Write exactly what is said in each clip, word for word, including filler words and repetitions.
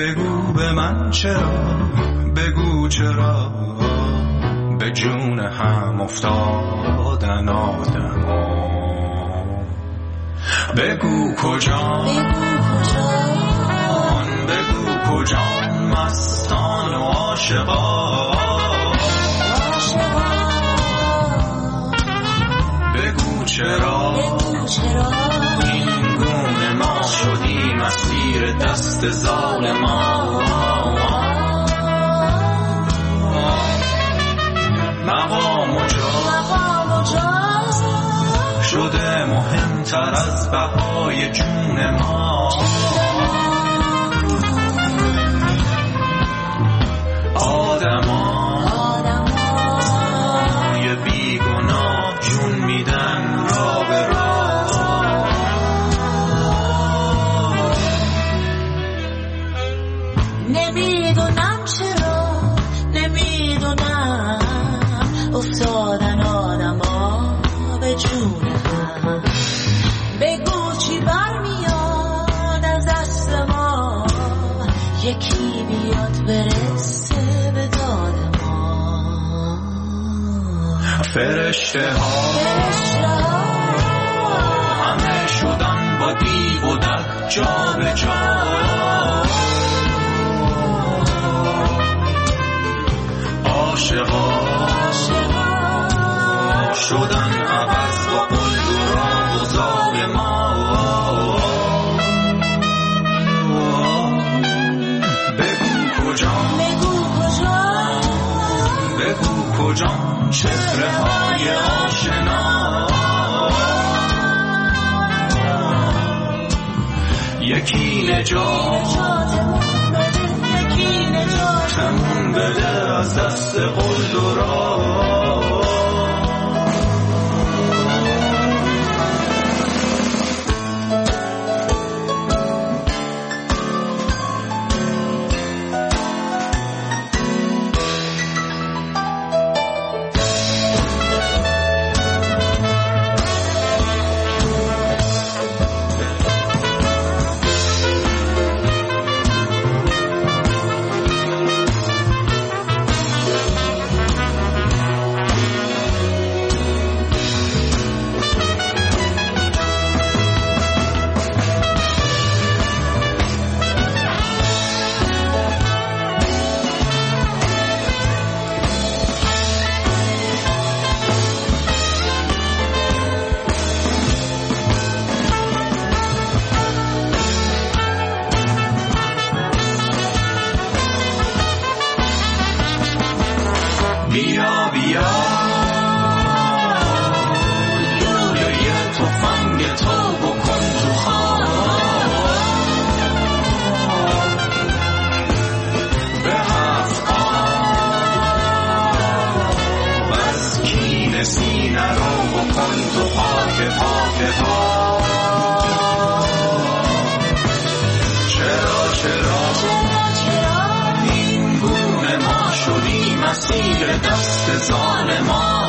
بگو به من چرا، بگو چرا به جون هم افتادن آدما. بگو کجا، بگو کجا مستان و عاشقا. بگو چرا این گونه ما شدیم اسیر دست ظالما. مقام و جا شده مهمتر از بهای جون ما. آدما یه بیگناه جون میدن را به را. نمیدونم چرا، نمیدونم افتادن آدما به جون هم. بگو چی برمیاد از دست ما، یکی بیاد برسه به داد ما. فرشته ها همه شدن با دیو و در جا به جا. عاشقا شدن عوض با قلب و راه و ظالما. بگو کجا، بگو کجا چهره های آشنا. یکی نجاتمون بده، یکی نجاتمون بده از دست قلب و راه. بیا بیا لولیه تفنگ تو بکن تو خواب. به هفت آب از کین سینه رو بکن تو پاک پاک پاک. چرا چرا این گونه ما شدیم اسیر دست ظالما.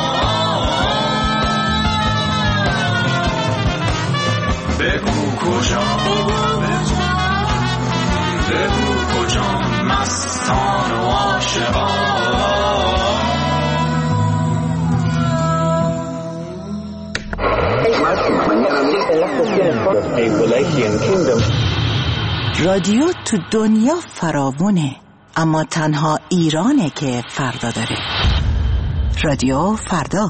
بگو کجا، بگو کجا مستان و عاشقا. رادیو تو دنیا فراوونه، اما تنها ایرانه که فردا داره. رادیو فردا.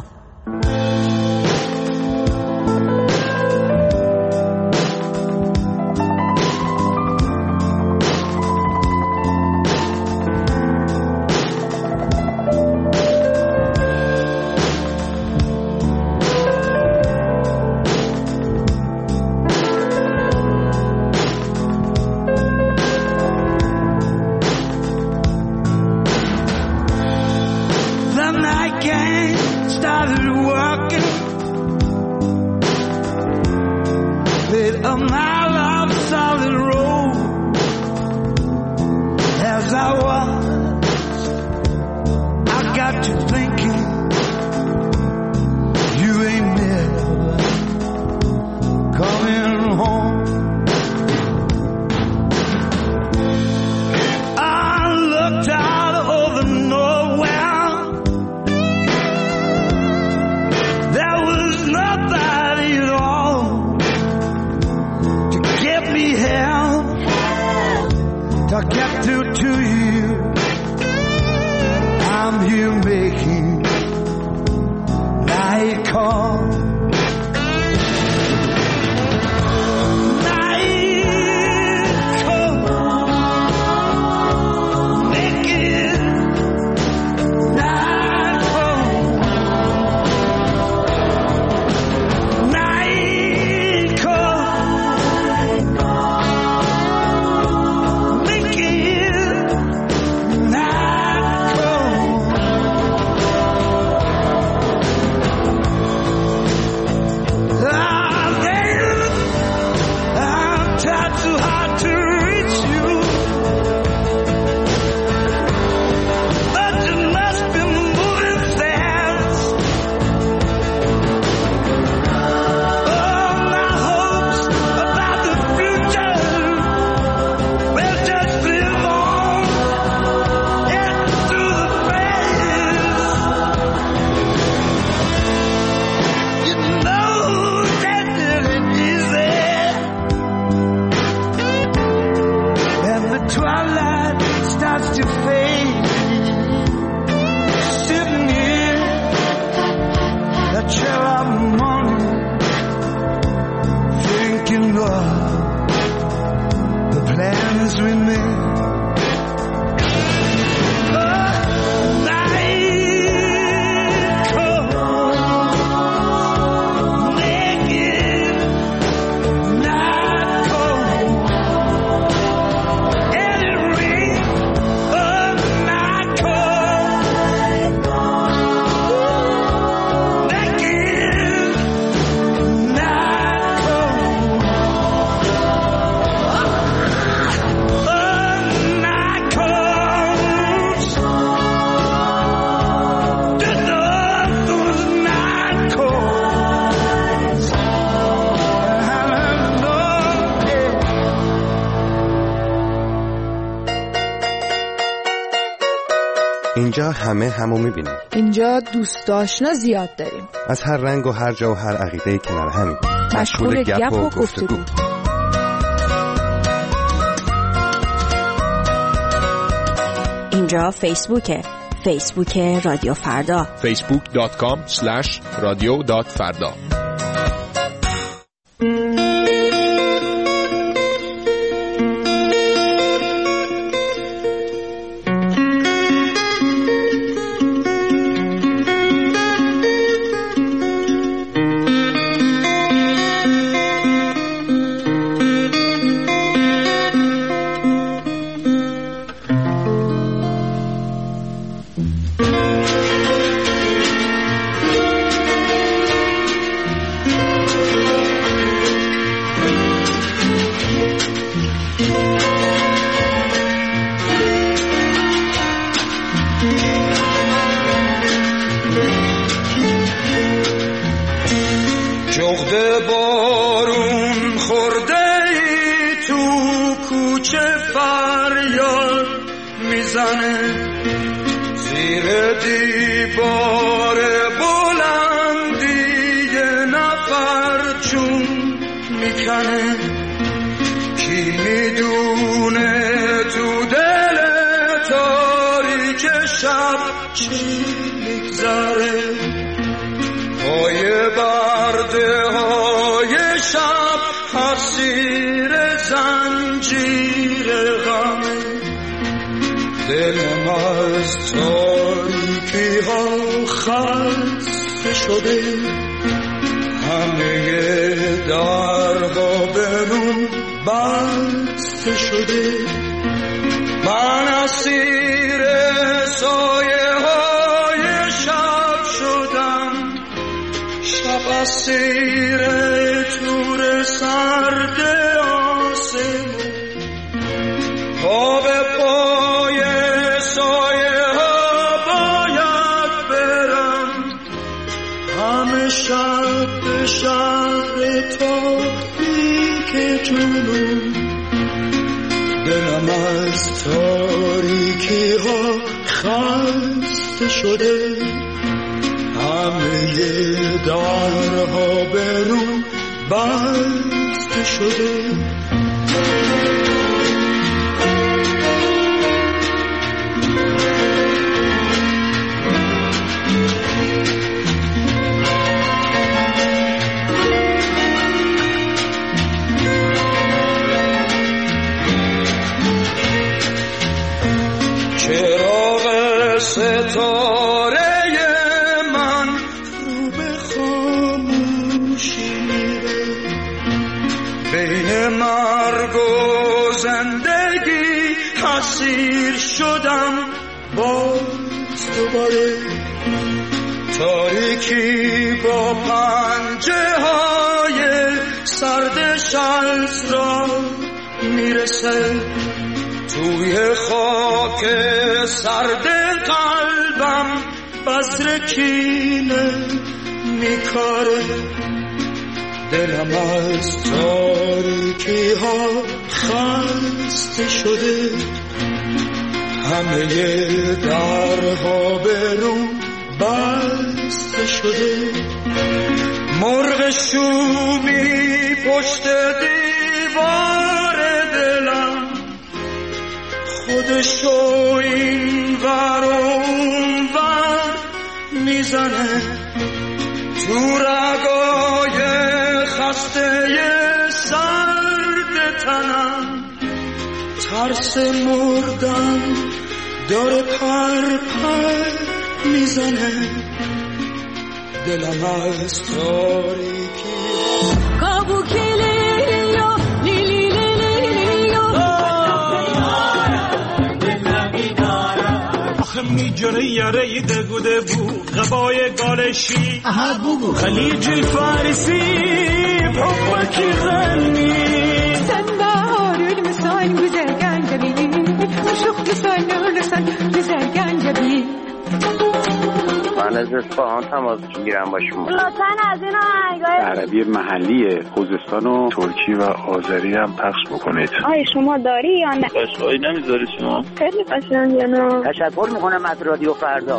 Start get through to you. I'm here making night call. اینجا همه همو میبینیم. اینجا دوست آشنا زیاد داریم. از هر رنگ و هر جا و هر عقیده کنار همین. مشغول گپ و گفتگو. اینجا فیسبوکه. فیسبوک رادیو فردا. فیسبوک دات کام اسلش رادیو دات فردا. جغد بارون خورده ای تو کوچه فریاد میزنه، زیر دیوار بلندی یه نفر چون میکنه. کی میدونه تو دل تاریک شب چی میگذره، پای برده های شب حسیر زنجیر غم. دلم از تاریکی ها خسته شده، همه درها به روم بسته شده. من اسیر سایه های شب شدم، شب اسیر تور سرد آسمون. پا به پای سایه ها باید برم، همه شب به شهر تاریک جنون. دلم از تاریکی ها خسته شده، همه درها به روم بسته شده. ستاره من رو به خاموشی میره، بین مرگ و زندگی اسیر شدم باز دوباره. تاریکی با پنجه های سرد شمس را میرسه، توی خاک سرد قلبم بذر کینه میکاره. دلم از تاریکی ها خسته شده، همه درها به رو بسته شده. مرغ شومی پشت دیوار دلم خودشو این ور اون ور میزنه، تو رگای خسته سرد تنم ترس مردن داره پر پر میزنه. دلم از تاریکی کابو کلیلیو لیلی لیلیو آخه میجره یاره دگوده بو غبای گالشی خلیج فارسی بحبکی غنی sen baharül misal güzel gencebi aşık güzel ölürsen güzel gencebi. من از اصفهان تماس میگیرم با شما. لطفاً از این آهنگای عربی محلی خوزستان و ترکی و آذری هم پخش بکنید. آی شما داری یا نه؟ قشقایی نمیذاری شما؟ خیلی قشنگه نه. تشکر میکنم از رادیو فردا.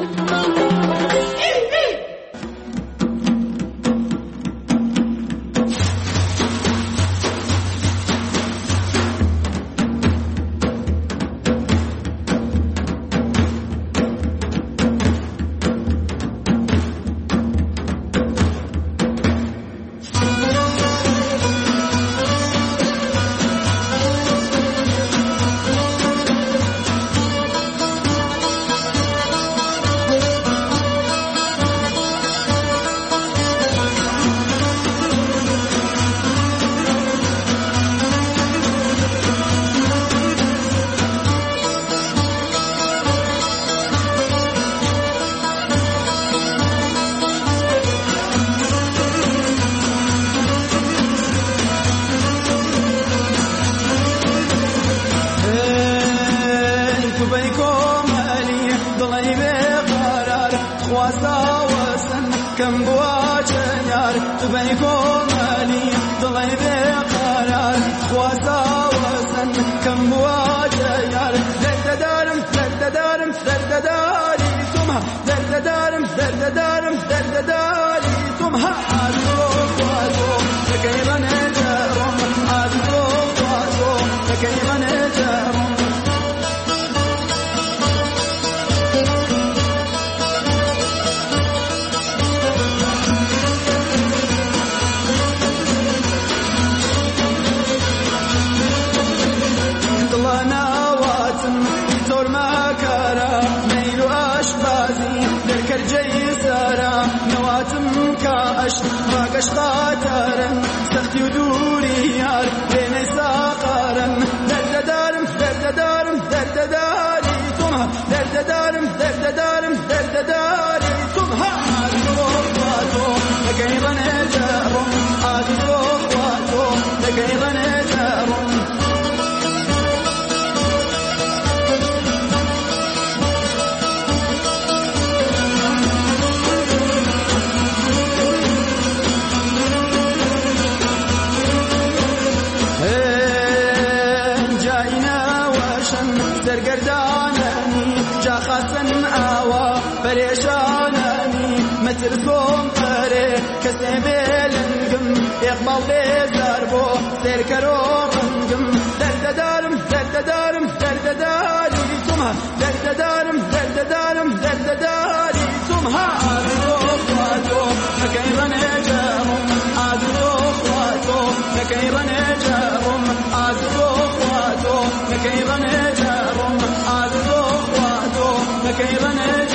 تلكم قري كسبيل نقم يقبل بزربو سيركرو رنقم درد دارم درد دارم درد داري سمها درد دارم درد دارم درد داري سمها عادو خواتو نكيرا نجارم عادو خواتو نكيرا نجارم عادو خواتو نكيرا نجارم عادو خواتو نكيرا نجارم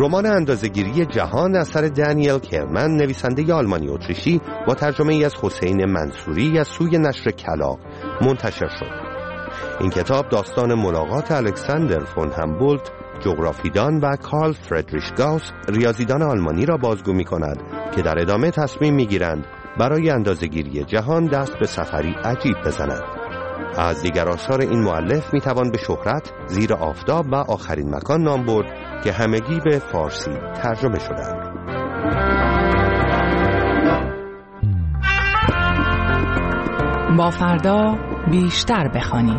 رمان اندازه‌گیری جهان اثر دانیل کرمن نویسنده آلمانی اتریشی با ترجمه ای از حسین منصوری از سوی نشر کلاغ منتشر شد. این کتاب داستان ملاقات الکساندر فون همبولت جغرافیدان و کارل فردریش گاوس ریاضیدان آلمانی را بازگو می کند که در ادامه تصمیم می گیرند برای اندازه‌گیری جهان دست به سفری عجیب بزنند. از دیگر آثار این مؤلف می توان به شهرت، زیر آفتاب و آخرین مکان نام برد که همگی به فارسی ترجمه شدند. با فردا بیشتر بخوانیم.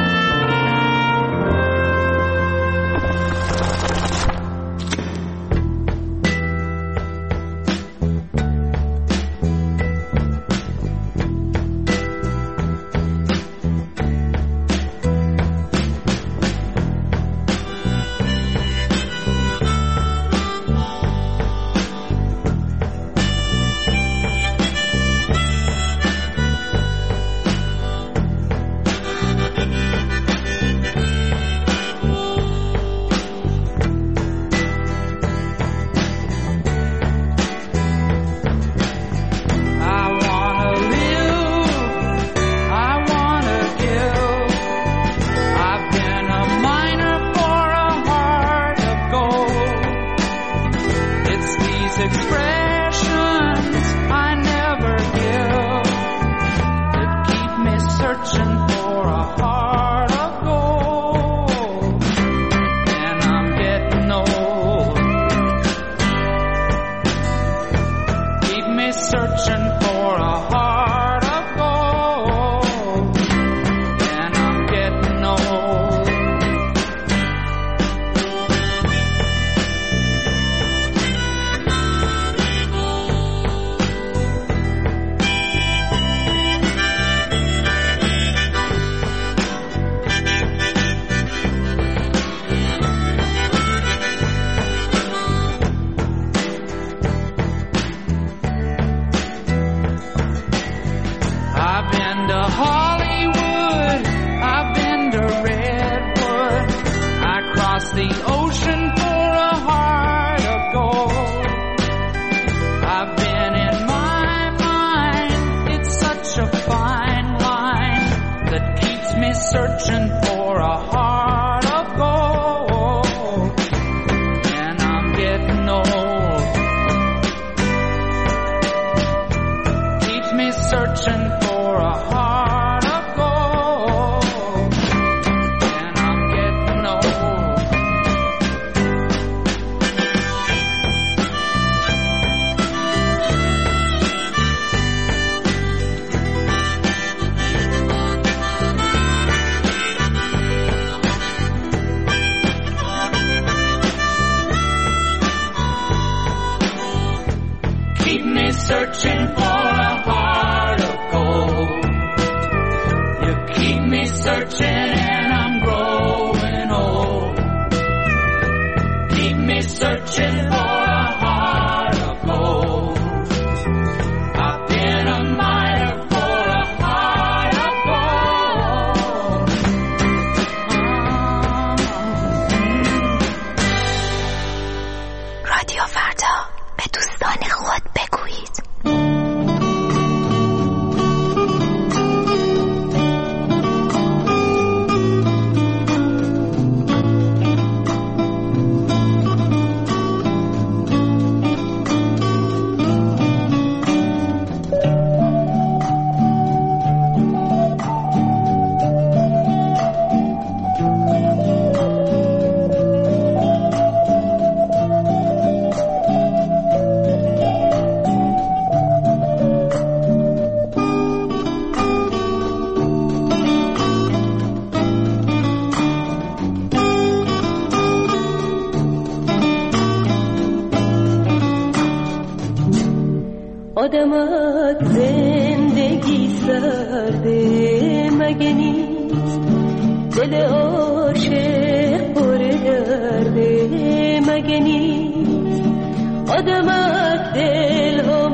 آدمک زندگی سرده مگه نیست، دل عاشق پر درده مگه نیست. آدمک دل و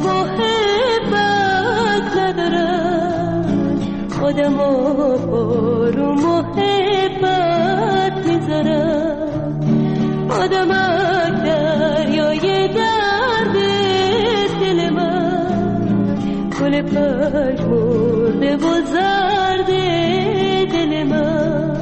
محبت ندارن، آدما پر و محبت میذارن. آدمک گل پژمرده و زرد دل من.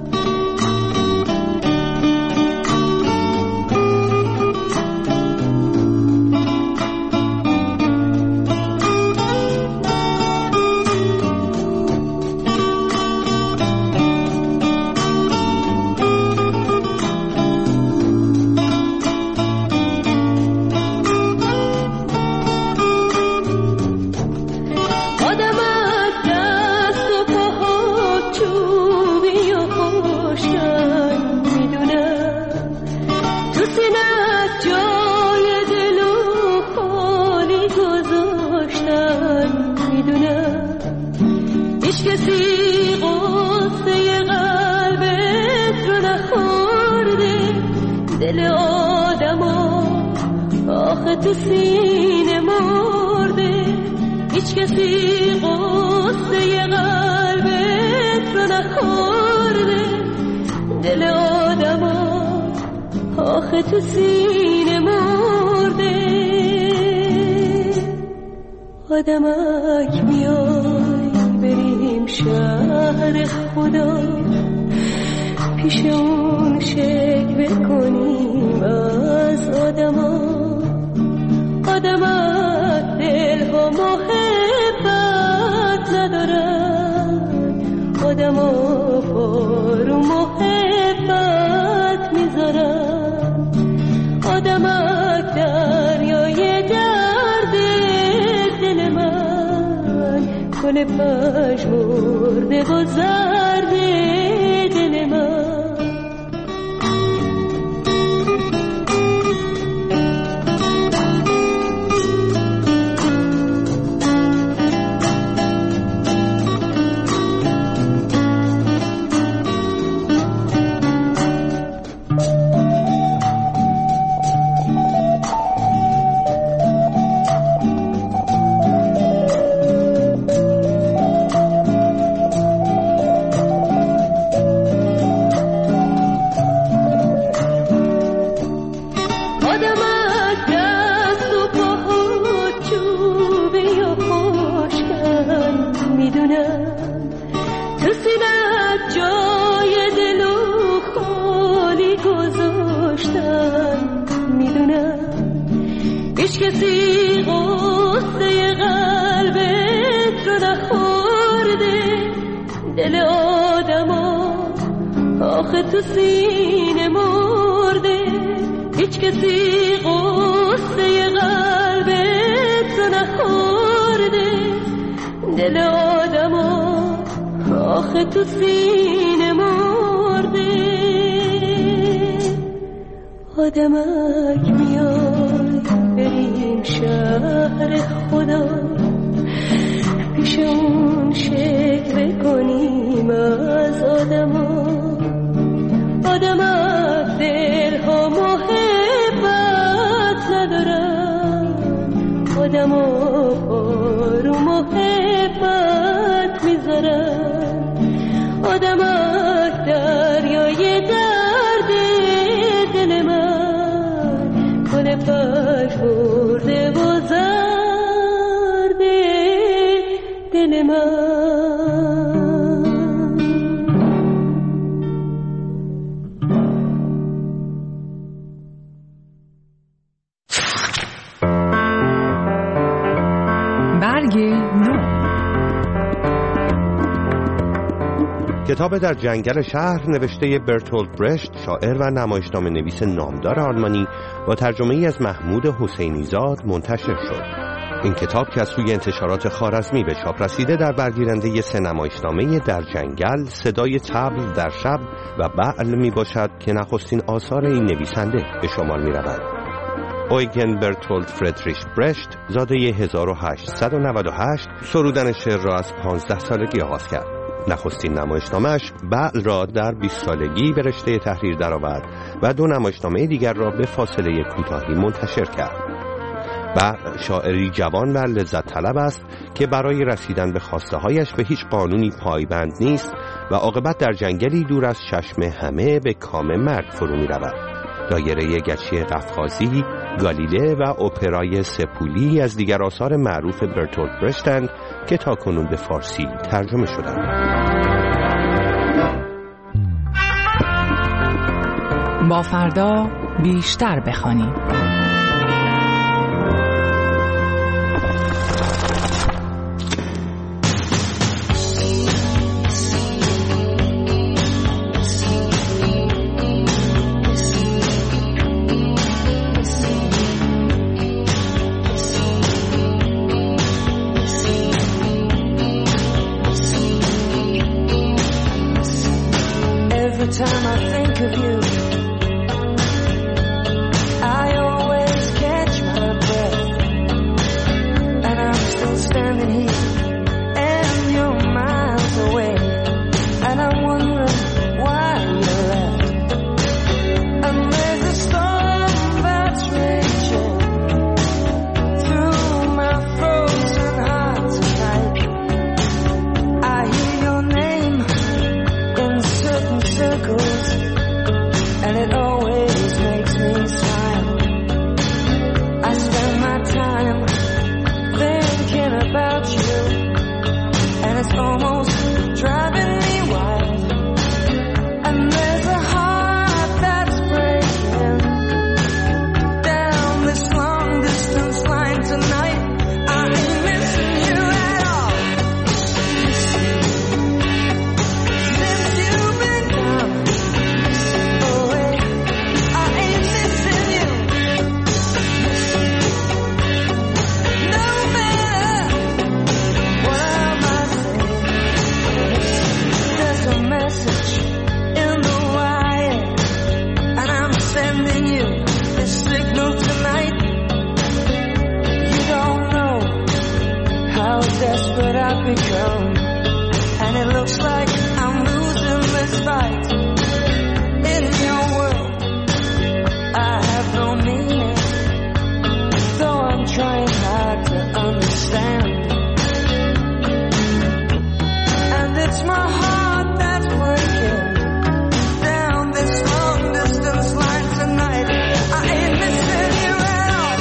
تو سینه مرده هیچ کسی قصه قلبت رو نخورده، دل آدم آخه تو سینه مرده. آدمک بیای بریم شهر خدا، پیش اون شکوه کنیم از آدم. آدمک دل ها محبت ندارن، آدم ها پارو محبت میذارن. آدمک دریای درد دل من، گل پژمرده و زرد دل من. تو سینه مرده هیچ کسی قصه قلبت رو نخورده، دل آدم آخه تو سینه مرده. آدمک میای بریم شهر خدا، پیش اون شکوه کنیم از آدم. آدمک دل ها محبت ندارن، آدم ها پارو محبت میذارن. آدمک دریای درد دل من، گل پژمرده و زرد دل من. کتاب در جنگل شهر نوشته برتولت برشت، شاعر و نمایشنامه نویس نامدار آلمانی، با ترجمه ای از محمود حسینی زاد منتشر شد. این کتاب که از سوی انتشارات خوارزمی به چاپ رسیده، در برگیرنده سه نمایشنامه در جنگل، صدای طبل در شب و بعل می باشد که نخستین آثار این نویسنده به شمار می رود. اویگن برتولت فردریش برشت زاده هزار و هشتصد و نود و هشت سرودن شعر را از پانزده سالگی آغاز کرد. نخستین نمایشنامه‌اش بعل را در بیست سالگی به رشته تحریر درآورد و دو نمایشنامه دیگر را به فاصله کوتاهی منتشر کرد. بعل شاعری جوان و لذت طلب است که برای رسیدن به خواسته‌هایش به هیچ قانونی پایبند نیست و عاقبت در جنگلی دور از چشم همه به کام مرگ فرو می‌رود. دایره گچی قفقازی گالیله و اپرای سپولی از دیگر آثار معروف برتولت برشتند که تاکنون به فارسی ترجمه شدند. با فردا بیشتر بخوانیم. Time I think of you, I always catch my breath, and I'm still standing here, and you're miles away, and I'm wondering why you left. And there's a storm that's raging through my frozen heart tonight. I hear your name in certain circles, and it always makes me smile. I spend my time thinking about you, and it's almost driving me wild. And there's a heart that's breaking down this long distance line tonight. I ain't missing you at all. Since you've been gone away, I ain't missing you. No matter what I might say, there's a message in the wire, and I'm sending you this signal tonight. You don't know how desperate I've become, and it looks like I'm losing this fight. In your world, I have no meaning, though I'm trying hard to understand. And it's my heart that's breaking down this long distance line tonight. I ain't missing you at all.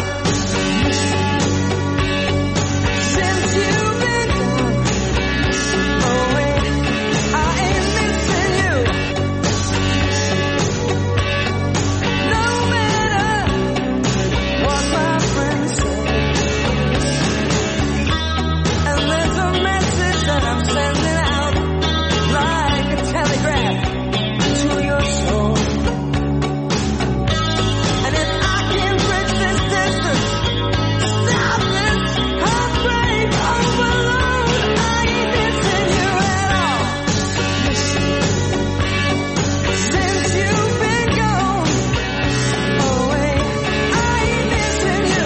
Since you've been gone away, I ain't missing you. No matter what my friends say. And there's a message that I'm sending out like a telegraph to your soul. And if I can bridge this distance, stop this heartbreak overload, I ain't missing you at all. Since you've been gone away, I ain't missing you.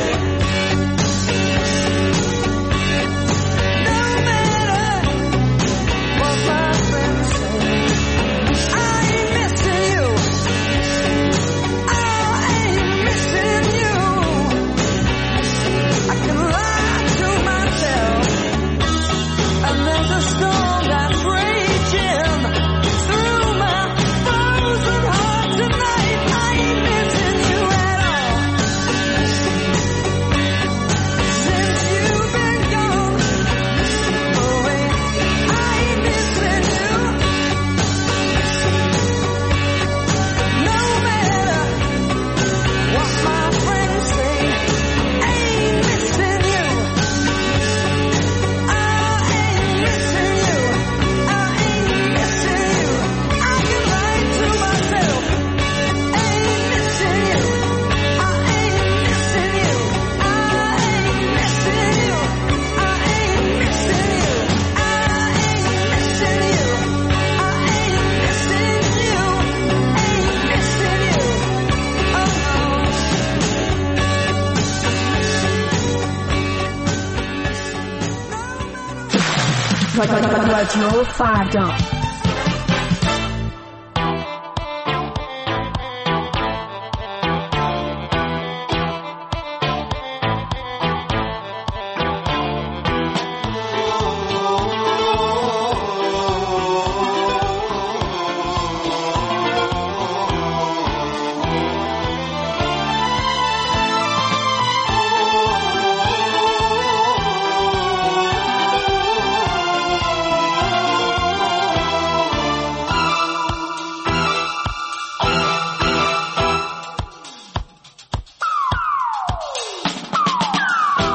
No matter what my friends say, I ain't missing you. I ain't missing you. I can lie to myself, and there's a storm that's raging through my frozen heart tonight. I ain't missing you at all. Since you've been gone away, I ain't missing you. No matter what my friends say, ain't missing you. I ain't missing you. I ain't missing you. I can lie to myself. Ain't missing you. I ain't missing you. I ain't missing you. I ain't missing you. I ain't missing you. I ain't missing you. Ain't missing you. Oh رادیو فردا.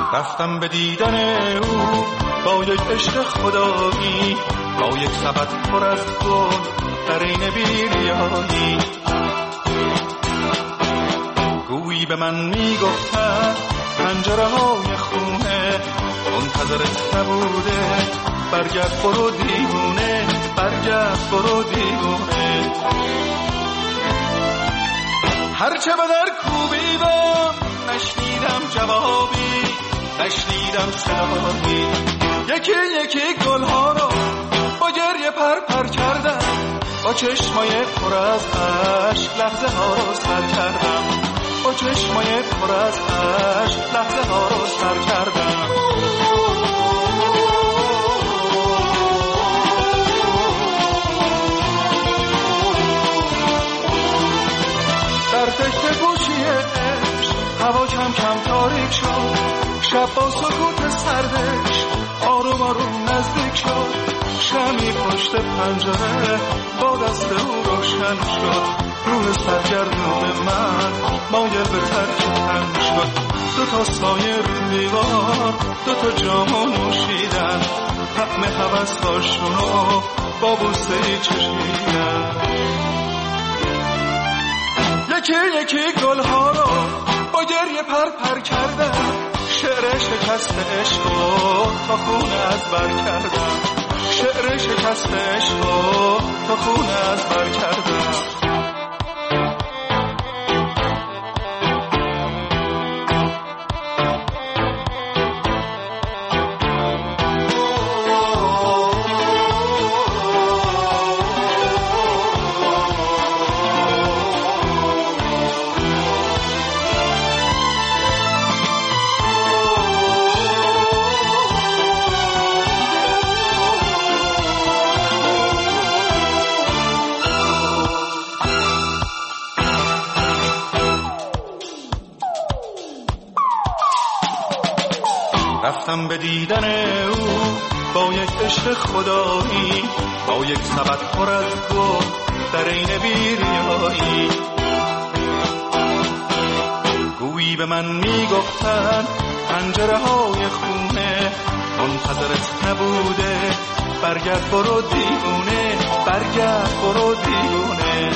رفتم به دیدن او با یک عشق خدایی، با یک سبد پر از گل در این بیریایی. گویی به من میگفتن پنجره های خونه منتظرت نبوده، برگرد برو دیوونه، برگرد برو دیوونه. هرچه به در کوبیدم نشنیدم جوابی، نشنیدم صدایی. یکی یکی گلها رو با گریه پر پر کردم، با چشمای پر از اشک لحظه ها رو سر کردم، با چشمای پر از اشک لحظه ها رو سر کردم. در فکر گوشی عشق هوا کم کم تاریک شد، شب با سکوت سردش آروم آروم نزدیک شد. شمی پشت پنجره با دست او روشن شد، روح سرگردون من مایل به ترک تن شد. دو تا سایه رو دیوار، دو تا جامو نوشیدن، طعم هوس هاشونو با بوسه ای چشیدن. یکی یکی گلها رو با گریه پر پر کردم، شعر شکست عشقو تا خونه از بر کردم، شعر شکست عشقو تا خونه از بر کردم. رفتم به دیدن او با یک عشق خدایی، با یک سبد پر از گل در این بیریایی. گویی به من میگفتن پنجره های خونه منتظرت نبوده، برگرد برو دیوونه، برگرد برو دیوونه.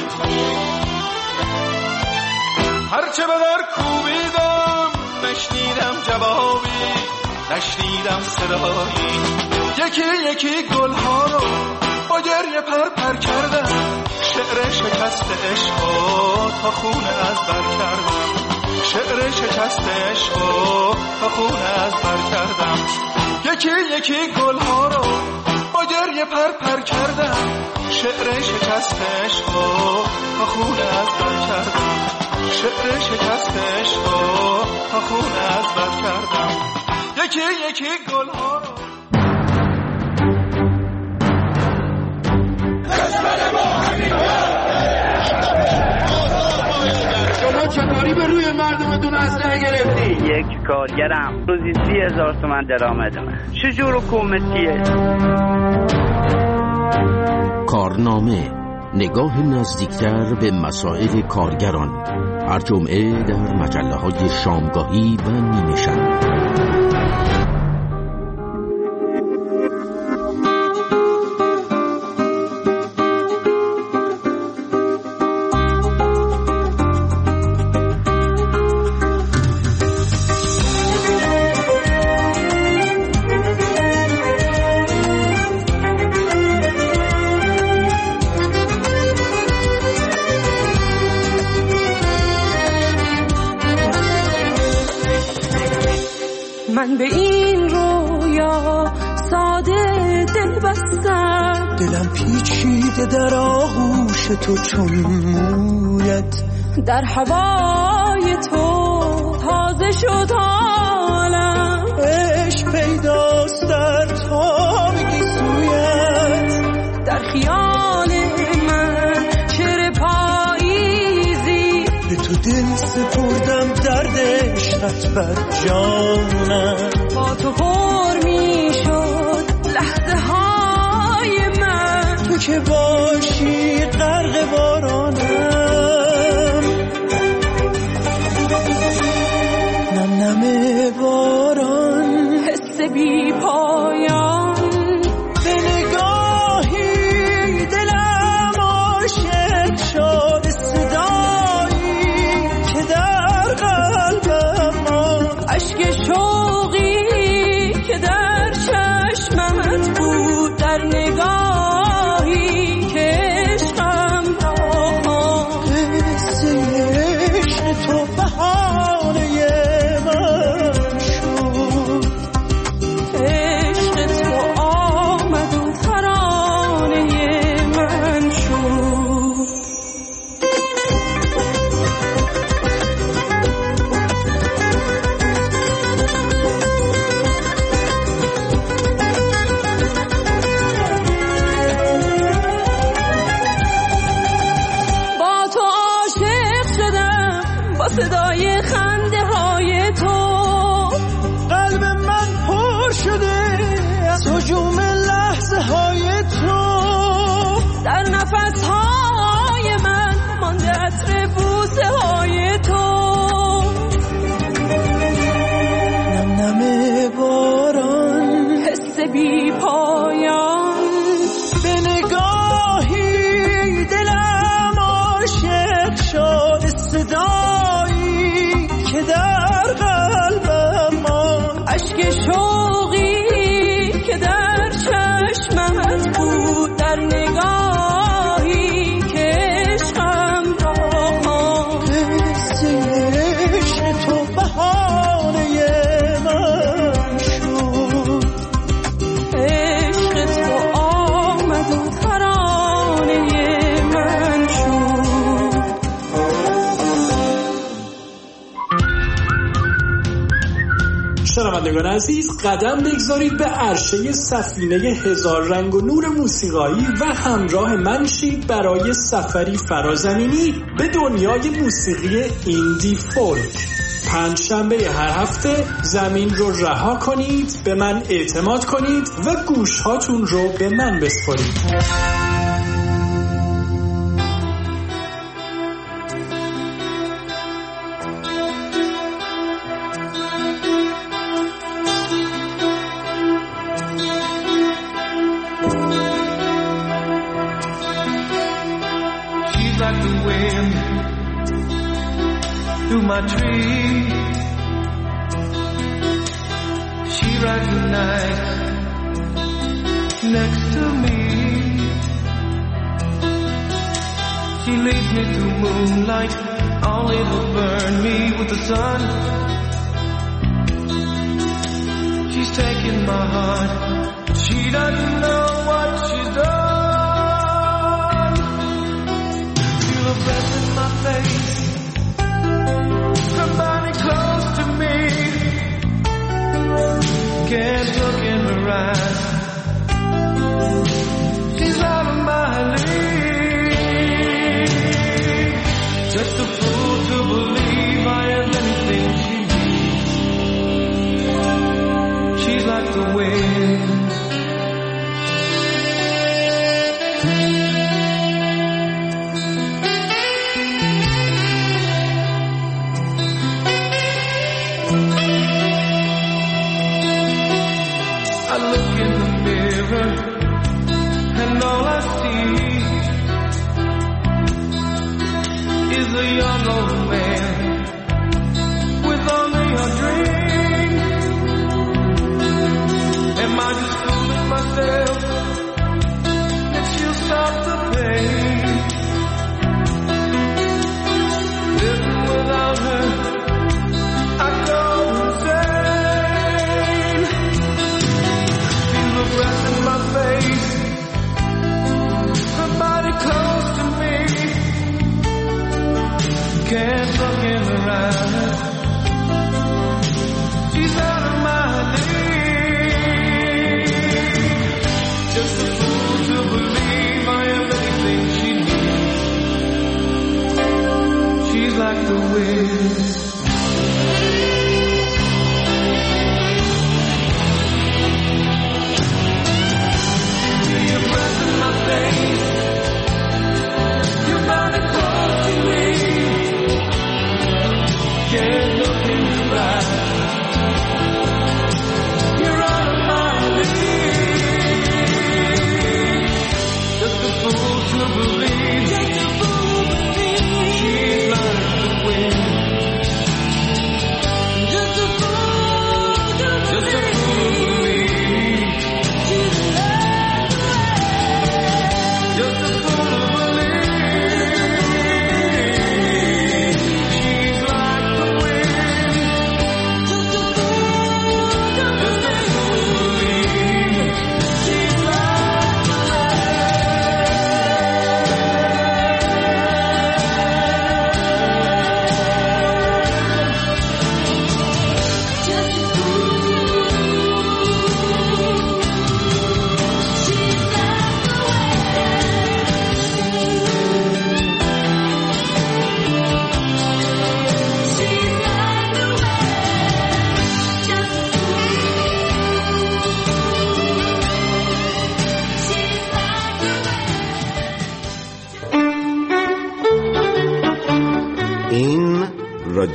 هرچه به در کوبیدم نشنیدم جوابی، نشنیدم صدایی. یکی یکی گلها رو با گریه پر پر کردم، شعر شکست عشقو تا خونه از بر کردم، شعر شکست عشقو تا خونه از بر کردم. یکی یکی گلها رو با گریه پر پر کردم، شعر شکست عشقو تا خونه از بر کردم، شعر شکست عشقو تا خونه از بر کردم. یکی یکی گلها رو شما چطوری به روی مردمتون اسلحه گرفتی؟ یک کارگرم روزی سی هزار تومن درآمد من. چجور حکومتیه؟ کارنامه، نگاه نزدیکتر به مسائل کارگران، هر جمعه در مجله های شامگاهی و نیمه شب. من به این رویا ساده دل بستم، دلم پیچیده در آغوش تو چون مویت، در هوای تو تازه شد حالم، عشق پیداست در تابگی سویت، در خیال من شعر پاییزی، به تو دل سپردم درد عشقت بر جانم، با تو پر می شد لحظه های من، تو که باشی غرق بارانم، نم نم باران بی پایان. به نگاهی دلم عاشق شد، صدایی که در قلبم ماند، اشک شوقی که در چشمت بود، در نگاهی که عشقم را ماند. قصه عشق تو بهانه من شد، عشق تو آمد و ترانه من شد. با تو عاشق شدم، با صدای خنده های تو قلب من پر شده از هجوم لحظه های تو. در نفس های من مانده عطر بوسه های تو. نم نم باران، حس بی پایان. به نگاهی دلم عاشق شد، صدایی که در قلبم ماند، اشک شوقی که در چشمت بود، در نگاهی که عشقم را ماند. قصه عشق تو بهانه من شد، عشق تو آمد و ترانه من شد. شنوندگان عزیز، قدم بگذارید به عرشه سفینه هزار رنگ و نور موسیقایی و همراه من شید برای سفری فرازمینی به دنیای موسیقی ایندی فولک. پنج شنبه هر هفته زمین رو رها کنید، به من اعتماد کنید و گوشهاتون رو به من بسپارید. She's like the wind through my tree. She rides the night next to me. She leads me through moonlight, only to burn me with the sun. She's taking my heart, she doesn't know what she's done. Feel a breath in my face, somebody close to me. Can't look in her eyes, she's out of my league. Just a fool to believe I am anything she needs. She's like the wind. I look in the mirror and all I see is a young old man with only a dream. Am I just fooling myself that she'll stop the pain? Living without her, I go insane. Feel the breath in my face, somebody close to me. Can't look in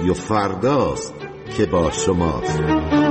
رادیو فرداست که با شماست.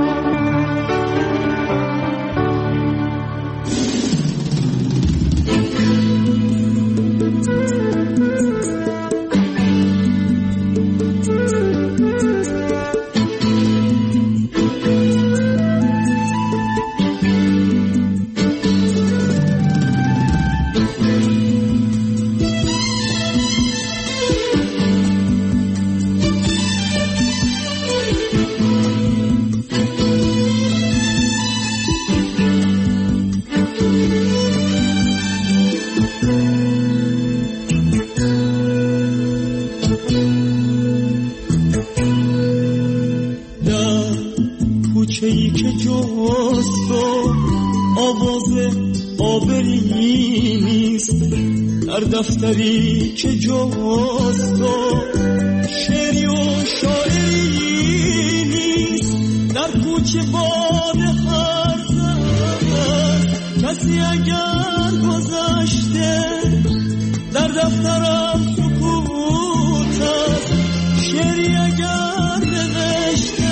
دفتری که جاست و شعری و شاعری نیست، در کوچه باد حرف است کسی اگر گذشته، در دفترم سکوت است شعری اگر نوشته،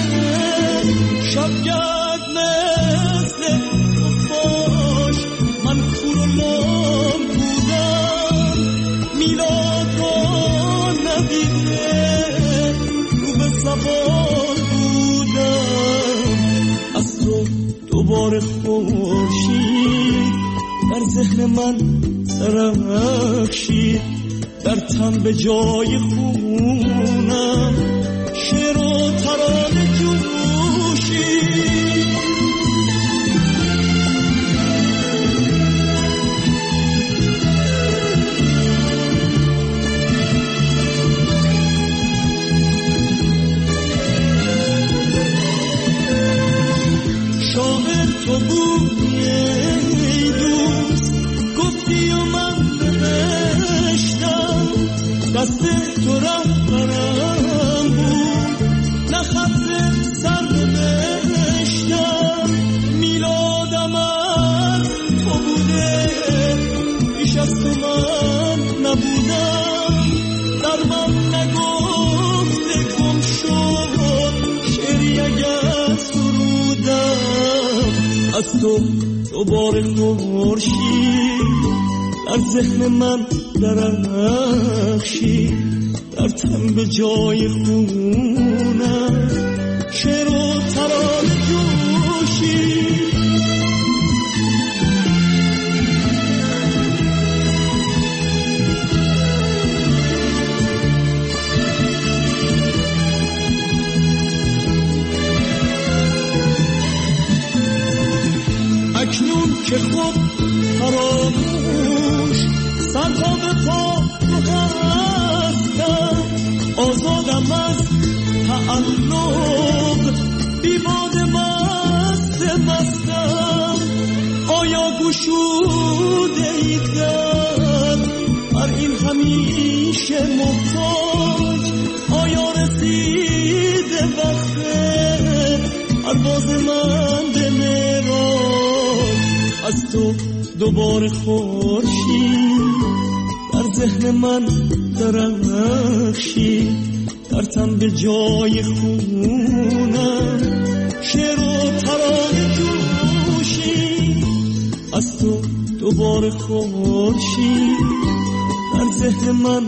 شبگرد مثل خفاش من کور و لام بودم، میلاد رو ندیده رو به زبان بودم، از تو دوباره خورشید در ذهن من درخشید، در تن به جای خونم شعر و ترانه جوشید. شاعر تو بودی ای دوست، گفتی و من نوشتم، دست تو رهبرم بود نه خط سر نوشتم، میلادم از تو بوده پیش از تو من نبودم، در من نگفته گم شد شعری اگر سرودم، از تو دوباره خورشید در ذهن من درخشید، در تن به جای خونم شعر و ترانه جوشید. اکنون که خود فراموش سرها به پا تو هستم، آزادم از تعلق بیباد مست مستم، آیا گشوده ایدن هر این همیشه محتاج، آیا رسیده وقت پرواز من به معراج، از تو دوباره خورشید در ذهن من درخشید، در تن به جای خونم شعر و ترانه جوشید، از تو دوباره خورشید در ذهن من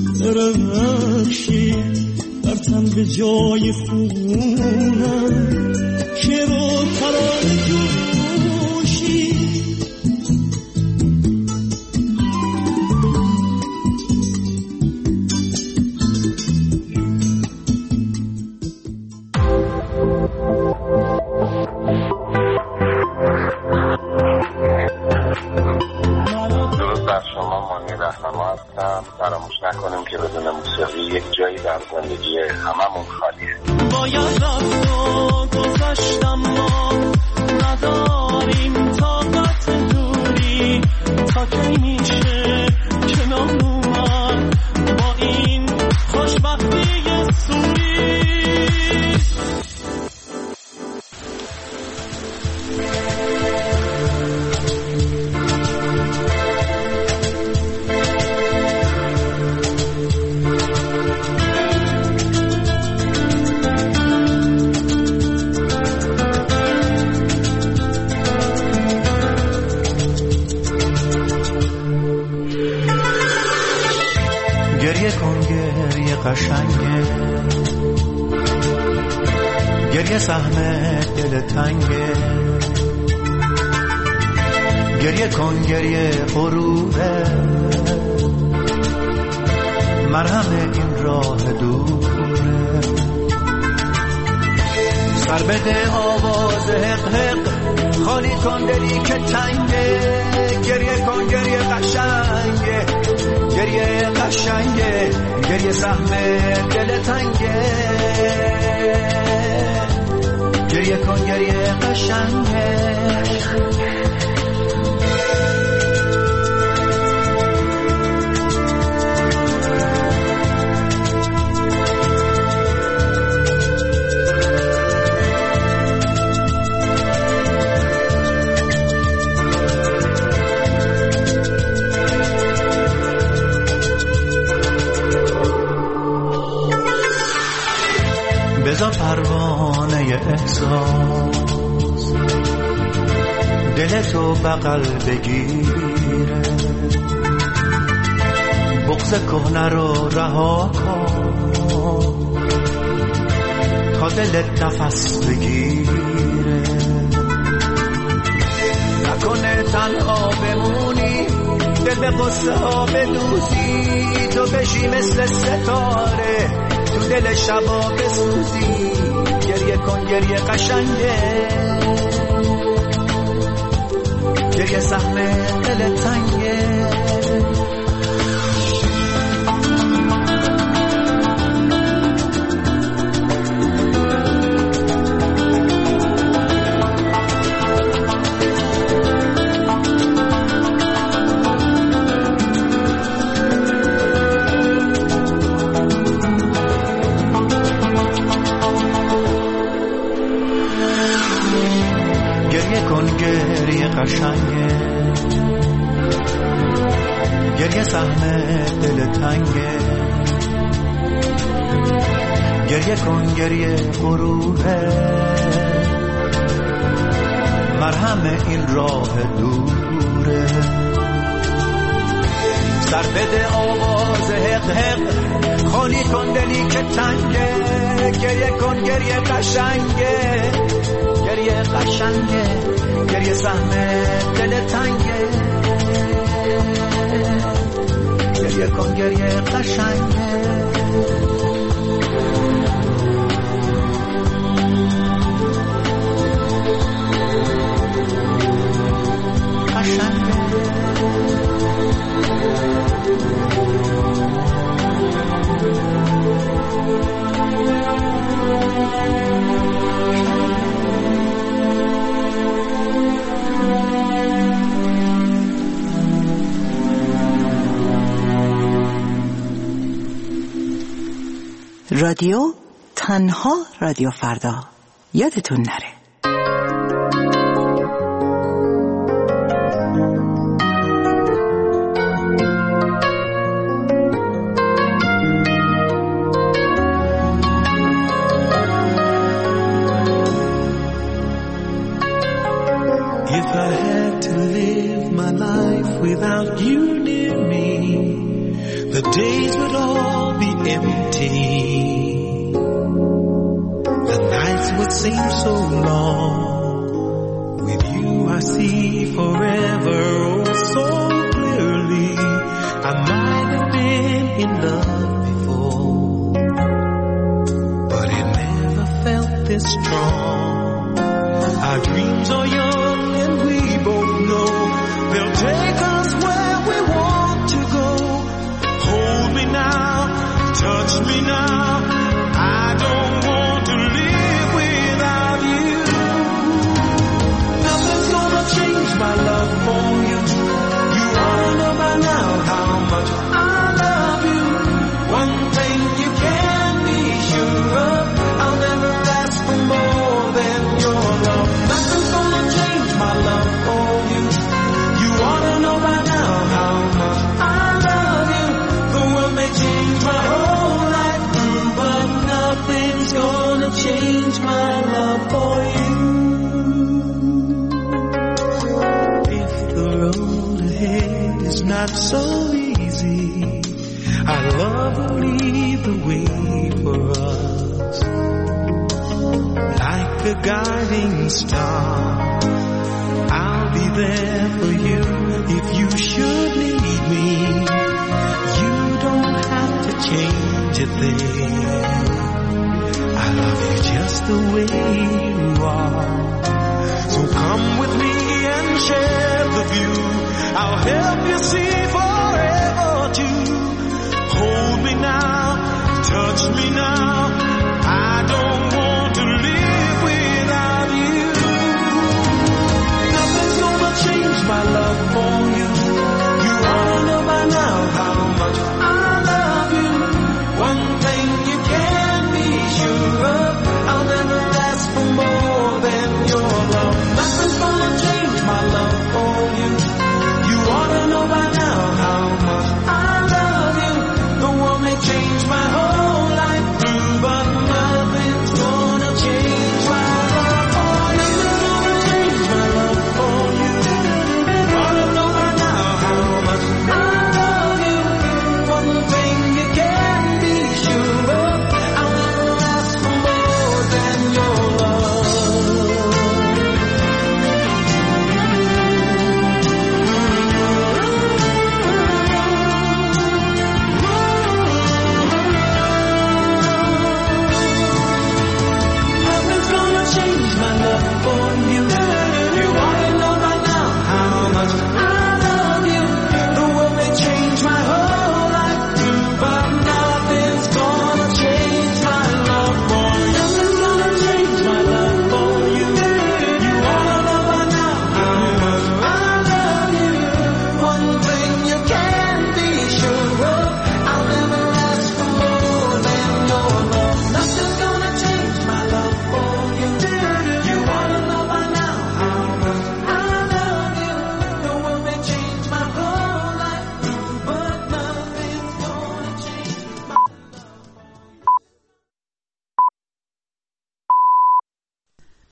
درخشید، در تن به جای خونم شعر و ترانه جوشید. فراموش نکنیم که بدون موسیقی یک جایی در زندگی هممون خالیه. باید رفت گریه سهم دل تنگه، گریه کن گریه غروبه، مرهم این راه دوره. سر بده آواز حق حق، خالی کن دلی که تنگه، گریه کن گریه قشنگه، گریه قشنگه، گریه سهم دل تنگه، گریه کن گریه قشنگه. بذار پروانه احساس دلتو بغل بگیره، بغض کهنه رو رها کن تا دلت نفس بگیره. نکنه تنها بمونی، دل به قصه ها بدوزی، تو بشی مثل ستاره تو دل شبا بسوزی. گریه کن گریه قشنگه، گریه سهم دل تنگه. قشنگه، گریه سهم دل تنگه، گریه کن گریه غروبه، مرهم این راه دوره. سر بده آواز حق حق، خالی کن دلی که تنگه، گریه کن گریه قشنگه، گریه قشنگه، گریه سهم دل تنگه، گریه کن گریه قشنگه. قشنگه رادیو تنها رادیو فردا، یادتون نره. If I had to live my life without you near me, the days would all be empty. The nights would seem so long. With you I see forever oh so clearly. I might have been in love before, but it never felt this strong. Our dreams are young and we both know they'll take us where we want to go. Hold me now, touch me now, I don't want to live without you. Nothing's gonna change my love for you. You ought to know by now how much I love you. One thing you can be sure of, I'll never ask for more than your love. Nothing's gonna change my love for you. You ought to know by now how much I love you. The world may change my whole life through, but nothing's gonna change my love for you. If the road ahead is not so easy, I'd love to lead the way for us. Like a guiding star. I'll be there for you if you should need me. You don't have to change a thing. I love you just the way